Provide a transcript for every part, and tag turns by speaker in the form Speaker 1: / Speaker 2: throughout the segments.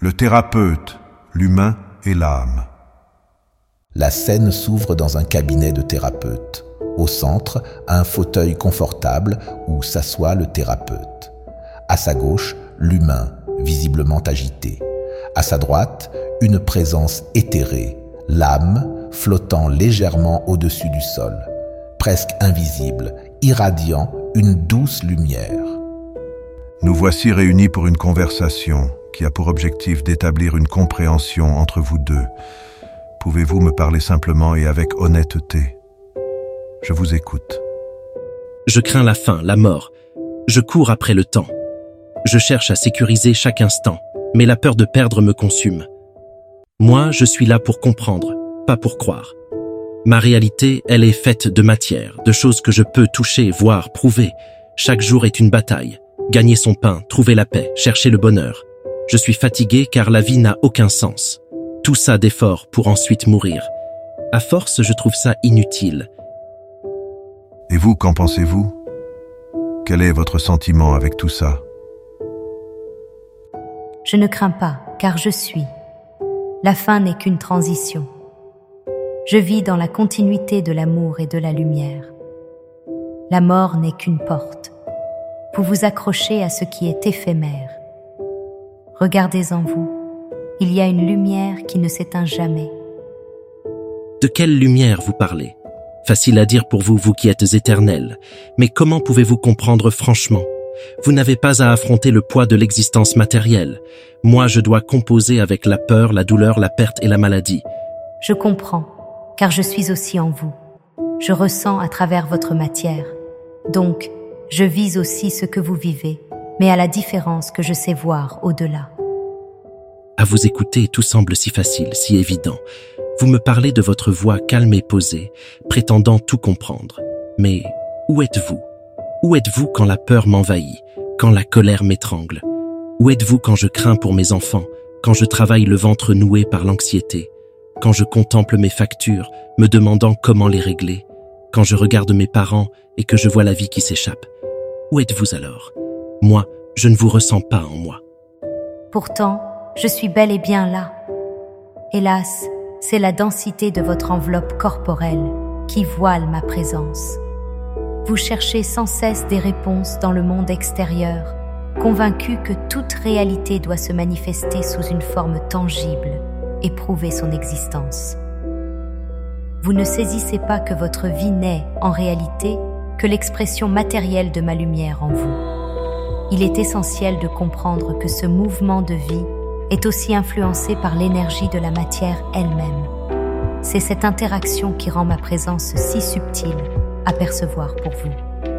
Speaker 1: Le thérapeute, l'humain et l'âme.
Speaker 2: La scène s'ouvre dans un cabinet de thérapeute. Au centre, un fauteuil confortable où s'assoit le thérapeute. À sa gauche, l'humain, visiblement agité. À sa droite, une présence éthérée, l'âme, flottant légèrement au-dessus du sol. Presque invisible, irradiant une douce lumière.
Speaker 1: Nous voici réunis pour une conversation qui a pour objectif d'établir une compréhension entre vous deux. Pouvez-vous me parler simplement et avec honnêteté? Je vous écoute.
Speaker 3: Je crains la faim, la mort. Je cours après le temps. Je cherche à sécuriser chaque instant, mais la peur de perdre me consume. Moi, je suis là pour comprendre, pas pour croire. Ma réalité, elle est faite de matière, de choses que je peux toucher, voir, prouver. Chaque jour est une bataille. Gagner son pain, trouver la paix, chercher le bonheur. Je suis fatigué car la vie n'a aucun sens. Tout ça d'efforts pour ensuite mourir. À force, je trouve ça inutile.
Speaker 1: Et vous, qu'en pensez-vous? Quel est votre sentiment avec tout ça?
Speaker 4: Je ne crains pas, car je suis. La fin n'est qu'une transition. Je vis dans la continuité de l'amour et de la lumière. La mort n'est qu'une porte. Vous vous accrochez à ce qui est éphémère. Regardez en vous. Il y a une lumière qui ne s'éteint jamais.
Speaker 3: De quelle lumière vous parlez? Facile à dire pour vous, vous qui êtes éternel. Mais comment pouvez-vous comprendre franchement? Vous n'avez pas à affronter le poids de l'existence matérielle. Moi, je dois composer avec la peur, la douleur, la perte et la maladie.
Speaker 4: Je comprends, car je suis aussi en vous. Je ressens à travers votre matière. Donc, je vis aussi ce que vous vivez, mais à la différence que je sais voir au-delà.
Speaker 3: À vous écouter, tout semble si facile, si évident. Vous me parlez de votre voix calme et posée, prétendant tout comprendre. Mais où êtes-vous? Où êtes-vous quand la peur m'envahit, quand la colère m'étrangle? Où êtes-vous quand je crains pour mes enfants, quand je travaille le ventre noué par l'anxiété, quand je contemple mes factures, me demandant comment les régler, quand je regarde mes parents et que je vois la vie qui s'échappe? Où êtes-vous alors? Moi, je ne vous ressens pas en moi.
Speaker 4: Pourtant, je suis bel et bien là. Hélas, c'est la densité de votre enveloppe corporelle qui voile ma présence. Vous cherchez sans cesse des réponses dans le monde extérieur, convaincu que toute réalité doit se manifester sous une forme tangible et prouver son existence. Vous ne saisissez pas que votre vie n'est, en réalité, que l'expression matérielle de ma lumière en vous. Il est essentiel de comprendre que ce mouvement de vie est aussi influencé par l'énergie de la matière elle-même. C'est cette interaction qui rend ma présence si subtile à percevoir pour vous.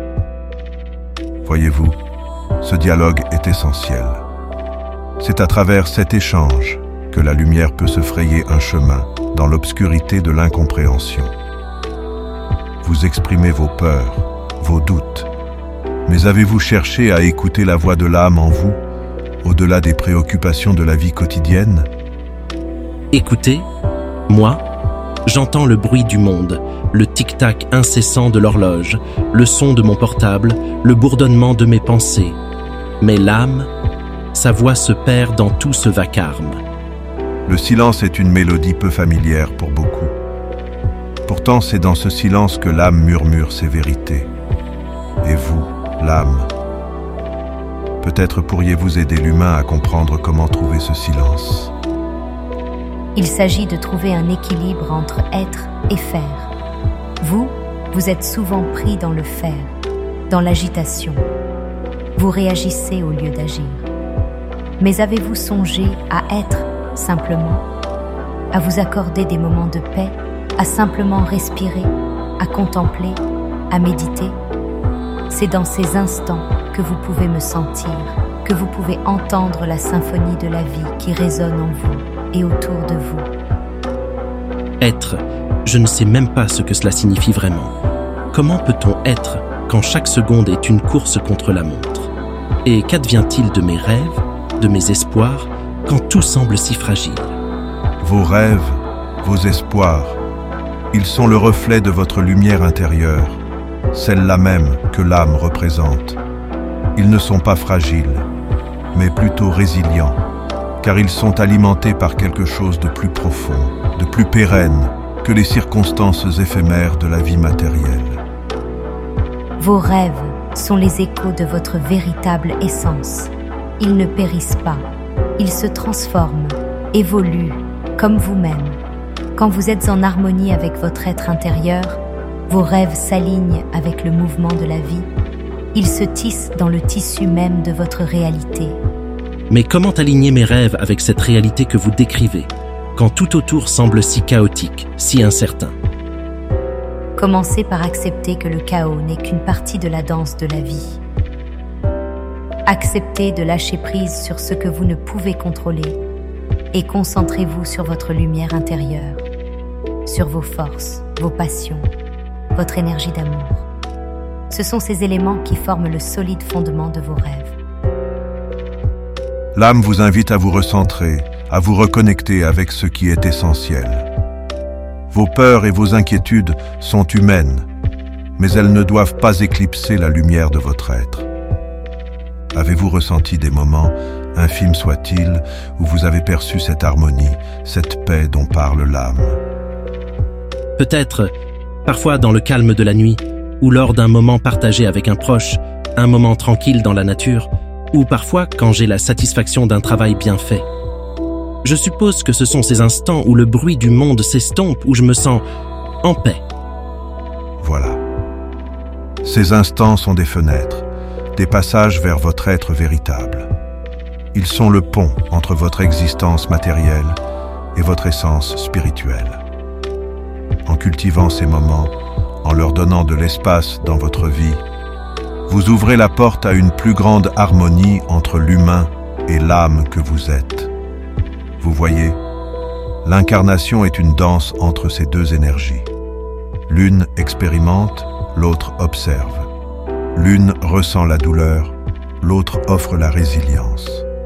Speaker 1: Voyez-vous, ce dialogue est essentiel. C'est à travers cet échange que la lumière peut se frayer un chemin dans l'obscurité de l'incompréhension. Vous exprimez vos peurs, vos doutes, mais avez-vous cherché à écouter la voix de l'âme en vous, au-delà des préoccupations de la vie quotidienne?
Speaker 3: Écoutez, moi, j'entends le bruit du monde, le tic-tac incessant de l'horloge, le son de mon portable, le bourdonnement de mes pensées. Mais l'âme, sa voix se perd dans tout ce vacarme.
Speaker 1: Le silence est une mélodie peu familière pour beaucoup. Pourtant, c'est dans ce silence que l'âme murmure ses vérités. Et vous, l'âme, peut-être pourriez-vous aider l'humain à comprendre comment trouver ce silence.
Speaker 4: Il s'agit de trouver un équilibre entre être et faire. Vous êtes souvent pris dans le faire, dans l'agitation. Vous réagissez au lieu d'agir. Mais avez-vous songé à être simplement, à vous accorder des moments de paix, à simplement respirer, à contempler, à méditer? C'est dans ces instants que vous pouvez me sentir, que vous pouvez entendre la symphonie de la vie qui résonne en vous et autour de vous.
Speaker 3: Être, je ne sais même pas ce que cela signifie vraiment. Comment peut-on être quand chaque seconde est une course contre la montre? Et qu'advient-il de mes rêves, de mes espoirs, quand tout semble si fragile?
Speaker 1: Vos rêves, vos espoirs, ils sont le reflet de votre lumière intérieure, celle-là même que l'âme représente. Ils ne sont pas fragiles, mais plutôt résilients, car ils sont alimentés par quelque chose de plus profond, de plus pérenne que les circonstances éphémères de la vie matérielle.
Speaker 4: Vos rêves sont les échos de votre véritable essence. Ils ne périssent pas, ils se transforment, évoluent, comme vous-même. Quand vous êtes en harmonie avec votre être intérieur, vos rêves s'alignent avec le mouvement de la vie. Ils se tissent dans le tissu même de votre réalité.
Speaker 3: Mais comment aligner mes rêves avec cette réalité que vous décrivez, quand tout autour semble si chaotique, si incertain?
Speaker 4: Commencez par accepter que le chaos n'est qu'une partie de la danse de la vie. Acceptez de lâcher prise sur ce que vous ne pouvez contrôler et concentrez-vous sur votre lumière intérieure, sur vos forces, vos passions, votre énergie d'amour. Ce sont ces éléments qui forment le solide fondement de vos rêves.
Speaker 1: L'âme vous invite à vous recentrer, à vous reconnecter avec ce qui est essentiel. Vos peurs et vos inquiétudes sont humaines, mais elles ne doivent pas éclipser la lumière de votre être. Avez-vous ressenti des moments, infimes soient-ils, où vous avez perçu cette harmonie, cette paix dont parle l'âme?
Speaker 3: Peut-être, parfois dans le calme de la nuit, ou lors d'un moment partagé avec un proche, un moment tranquille dans la nature, ou parfois quand j'ai la satisfaction d'un travail bien fait. Je suppose que ce sont ces instants où le bruit du monde s'estompe, où je me sens en paix.
Speaker 1: Voilà. Ces instants sont des fenêtres, des passages vers votre être véritable. Ils sont le pont entre votre existence matérielle et votre essence spirituelle. En cultivant ces moments, en leur donnant de l'espace dans votre vie, vous ouvrez la porte à une plus grande harmonie entre l'humain et l'âme que vous êtes. Vous voyez, l'incarnation est une danse entre ces deux énergies. L'une expérimente, l'autre observe. L'une ressent la douleur, l'autre offre la résilience.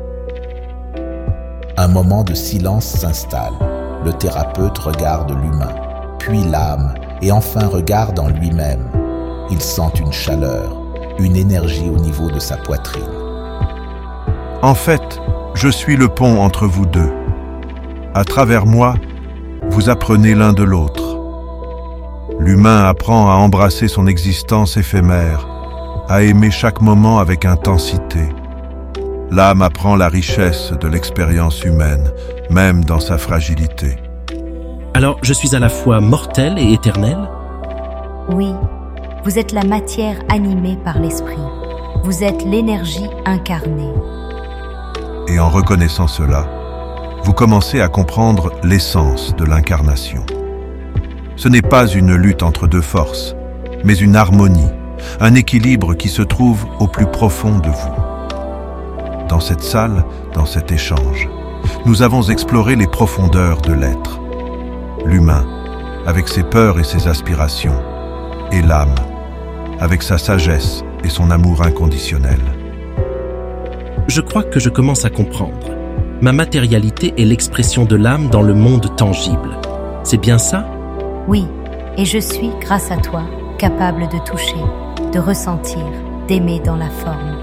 Speaker 2: Un moment de silence s'installe. Le thérapeute regarde l'humain, puis l'âme, et enfin regarde en lui-même. Il sent une chaleur, une énergie au niveau de sa poitrine.
Speaker 1: En fait, je suis le pont entre vous deux. À travers moi, vous apprenez l'un de l'autre. L'humain apprend à embrasser son existence éphémère, à aimer chaque moment avec intensité. L'âme apprend la richesse de l'expérience humaine, même dans sa fragilité.
Speaker 3: Alors, je suis à la fois mortel et éternel?
Speaker 4: Oui, vous êtes la matière animée par l'esprit. Vous êtes l'énergie incarnée.
Speaker 1: Et en reconnaissant cela, vous commencez à comprendre l'essence de l'incarnation. Ce n'est pas une lutte entre deux forces, mais une harmonie, un équilibre qui se trouve au plus profond de vous. Dans cette salle, dans cet échange, nous avons exploré les profondeurs de l'être. L'humain, avec ses peurs et ses aspirations, et l'âme, avec sa sagesse et son amour inconditionnel.
Speaker 3: Je crois que je commence à comprendre. Ma matérialité est l'expression de l'âme dans le monde tangible. C'est bien ça?
Speaker 4: Oui, et je suis, grâce à toi, capable de toucher, de ressentir, d'aimer dans la forme.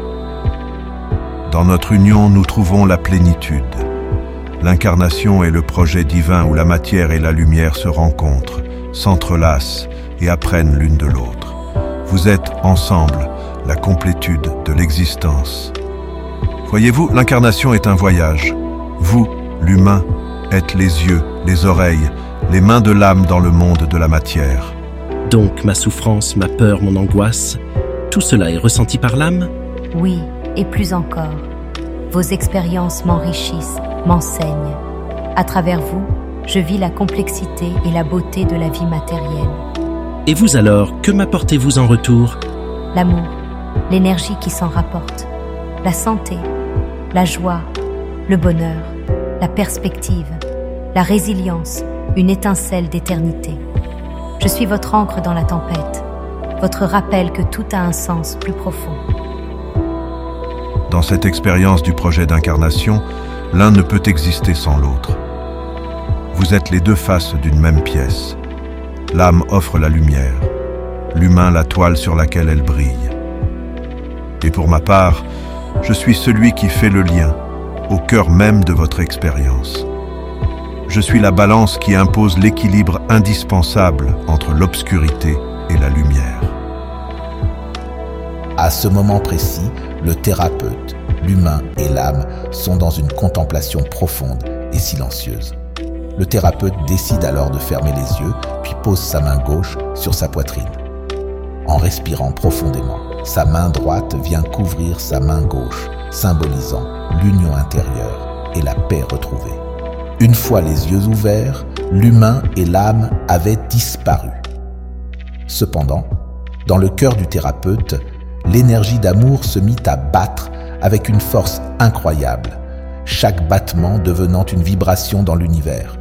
Speaker 1: Dans notre union, nous trouvons la plénitude. L'incarnation est le projet divin où la matière et la lumière se rencontrent, s'entrelacent et apprennent l'une de l'autre. Vous êtes ensemble la complétude de l'existence. Voyez-vous, l'incarnation est un voyage. Vous, l'humain, êtes les yeux, les oreilles, les mains de l'âme dans le monde de la matière.
Speaker 3: Donc ma souffrance, ma peur, mon angoisse, tout cela est ressenti par l'âme?
Speaker 4: Oui, et plus encore. Vos expériences m'enrichissent, m'enseignent. À travers vous, je vis la complexité et la beauté de la vie matérielle.
Speaker 3: Et vous alors, que m'apportez-vous en retour?
Speaker 4: L'amour, l'énergie qui s'en rapporte, la santé, la joie, le bonheur, la perspective, la résilience, une étincelle d'éternité. Je suis votre ancre dans la tempête, votre rappel que tout a un sens plus profond.
Speaker 1: Dans cette expérience du projet d'incarnation, l'un ne peut exister sans l'autre. Vous êtes les deux faces d'une même pièce. L'âme offre la lumière, l'humain la toile sur laquelle elle brille. Et pour ma part, je suis celui qui fait le lien, au cœur même de votre expérience. Je suis la balance qui impose l'équilibre indispensable entre l'obscurité et la lumière.
Speaker 2: À ce moment précis, le thérapeute, l'humain et l'âme sont dans une contemplation profonde et silencieuse. Le thérapeute décide alors de fermer les yeux, puis pose sa main gauche sur sa poitrine. En respirant profondément, sa main droite vient couvrir sa main gauche, symbolisant l'union intérieure et la paix retrouvée. Une fois les yeux ouverts, l'humain et l'âme avaient disparu. Cependant, dans le cœur du thérapeute, l'énergie d'amour se mit à battre avec une force incroyable, chaque battement devenant une vibration dans l'univers.